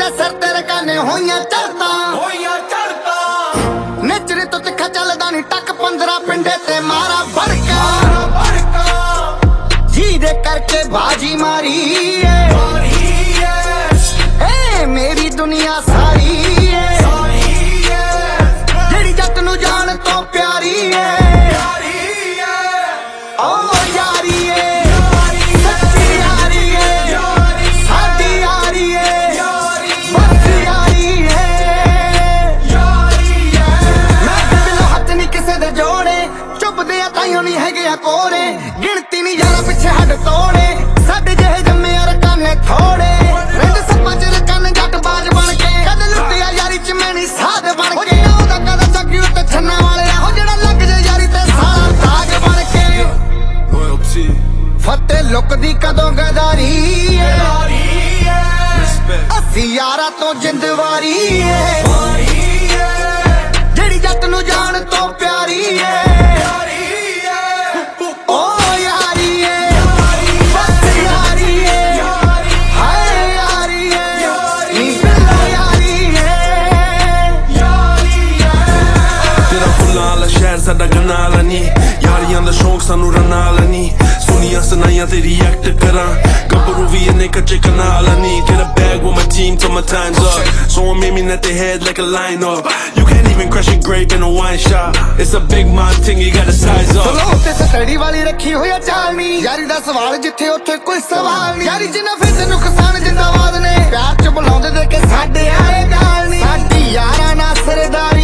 सिर तेरे कहने होइयां चढ़ता नेचरे तो तिखा चलदा नी टक 15 पिंडे ते मारा भड़का जी दे करके बाजी मारी ए मेरी दुनिया सारी जेड़ी जट नू जान तो प्यारी है कोरे गिनती नहीं यारा पिछे हट तोड़े साडे जेहे जम्मे यार काने थोड़े रंग सप्पा च रकन जट बाज बन के कद लुटिया यारी च मैनी साध बन के ओदा कद जग्गी ते छन्ना वाले हो जेड़ा लग जे यारी ते सारा दाग बन के रॉयल्टी फते लुक दी कदों गदारी अस्सी यारा तो जिंदवारी जेड़ी जट नू जान तो प्यारी है साडा गन्ना आला नी यारियां दा शौक सानू रन्ना आला नी सुनियां सनाइयां ते रिएक्ट करां गब्बरू वी इन्ने कच्चे कन्ना आला नी get a bag with my team till my time's up someone made me net their head like a lineup you can't even crush a grape in a wine shop it's a big man thing you gotta size up चलो ते सटड़ी वाली रखी होया चालनी यारी दा सवाल जिथे उथे कोई सवाल नहीं यारी जिन्ना फिर ते नुकसान जिंदाबाद ने प्यार च बुलाउंदे दे के साडे आए गाल नहीं साडी यारा ना सरदारी